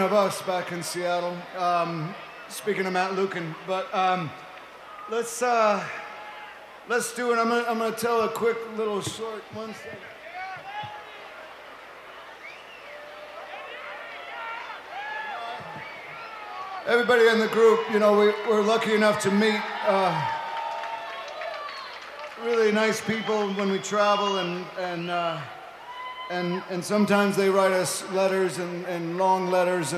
of us back in Seattle. Speaking of Matt Lukin, but let's do it. I'm gonna tell a quick little short one second. Everybody in the group, you know, we're lucky enough to meet really nice people when we travel, and sometimes they write us letters and long letters.